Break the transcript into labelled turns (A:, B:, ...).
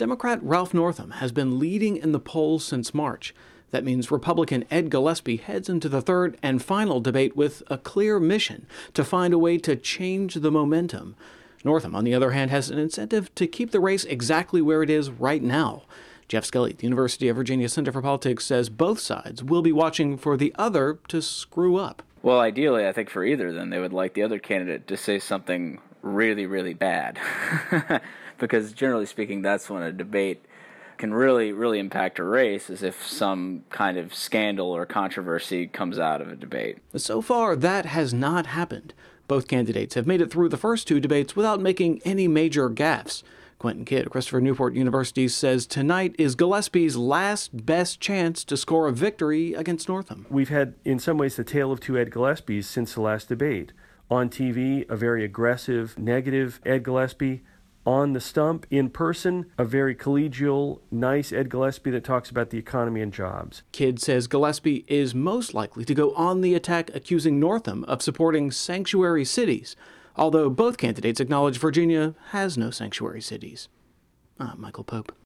A: Democrat Ralph Northam has been leading in the polls since March. That means Republican Ed Gillespie heads into the third and final debate with a clear mission to find a way to change the momentum. Northam, on the other hand, has an incentive to keep the race exactly where it is right now. Jeff Skelly at the University of Virginia Center for Politics says both sides will be watching for the other to screw up.
B: Well, ideally, I think for either of them, they would like the other candidate to say something really, really bad. Because generally speaking, that's when a debate can really, really impact a race, is if some kind of scandal or controversy comes out of a debate.
A: So far, that has not happened. Both candidates have made it through the first two debates without making any major gaffes. Quentin Kidd of Christopher Newport University says tonight is Gillespie's last best chance to score a victory against Northam.
C: We've had, in some ways, the tale of two Ed Gillespies since the last debate. On TV, a very aggressive, negative Ed Gillespie. On the stump, in person, a very collegial, nice Ed Gillespie that talks about the economy and jobs.
A: Kidd says Gillespie is most likely to go on the attack, accusing Northam of supporting sanctuary cities, although both candidates acknowledge Virginia has no sanctuary cities. I'm Michael Pope.